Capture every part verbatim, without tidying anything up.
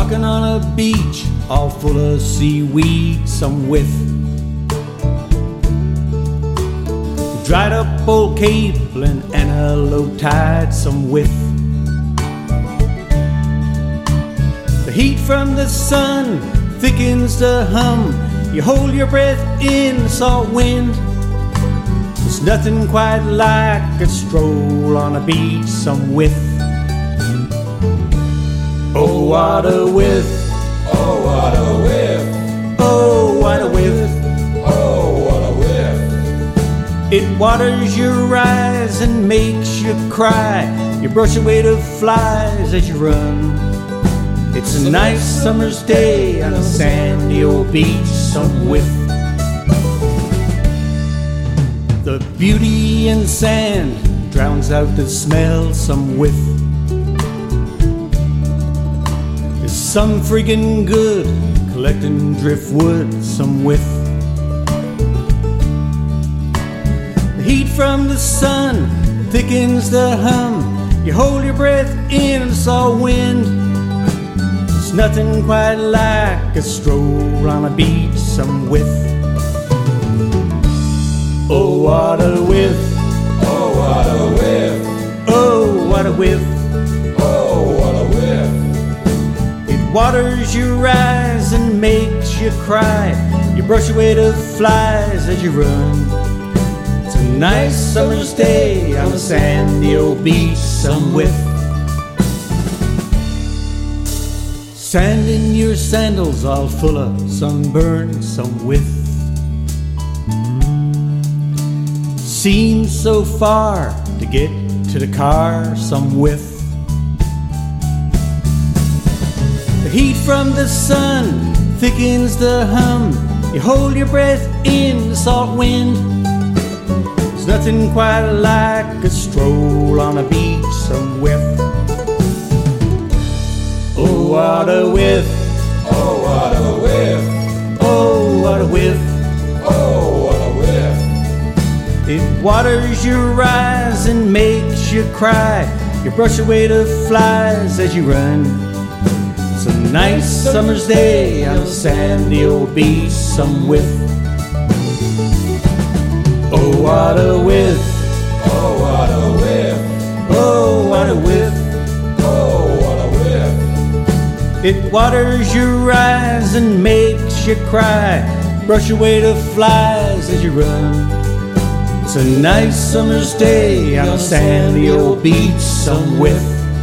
walking on a beach all full of seaweed, some with dried up old capelin and a low tide, some with the heat from the sun thickens the hum. You hold your breath in the salt wind. There's nothing quite like a stroll on a beach, some with. Oh, what a whiff. Oh, what a whiff. Oh, what a whiff. Oh, what a whiff. It waters your eyes and makes you cry. You brush away the flies as you run. It's a nice summer's day on a sandy old beach, some whiff. The beauty in sand drowns out the smell, some whiff. Is some friggin' good collecting driftwood, some whiff. The heat from the sun thickens the hum. You hold your breath in the salt wind. There's nothing quite like a stroll on a beach, some whiff. Oh, what a whiff. Oh, what a whiff. Oh, what a whiff. Oh, what a whiff. It waters your eyes and makes you cry. You brush away the flies as you run. It's a nice summer's day on a sandy old beach, some whiff. Sand in your sandals all full of sunburn, some whiff. Seems so far to get to the car, some whiff. The heat from the sun thickens the hum. You hold your breath in the salt wind. There's nothing quite like a stroll on a beach, some whiff. Oh, what a whiff. Oh, what a whiff. Oh, what a whiff. Oh, what a whiff. It waters your eyes and makes you cry. You brush away the flies as you run. It's a nice summer's day on a sandy old beach, some whiff. Oh, what a whiff. Oh, what a whiff. Oh, what a whiff. Oh, what a whiff. It waters your eyes and makes you cry. Brush away the flies as you run. It's a nice summer's day on a sandy old beach, some whiff.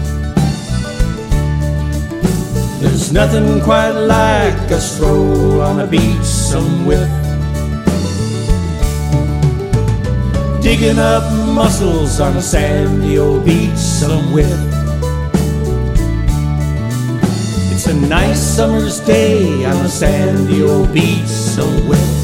There's nothing quite like a stroll on a beach, some whiff. Digging up mussels on a sandy old beach, some whiff. It's a nice summer's day on a sandy old beach, some whiff.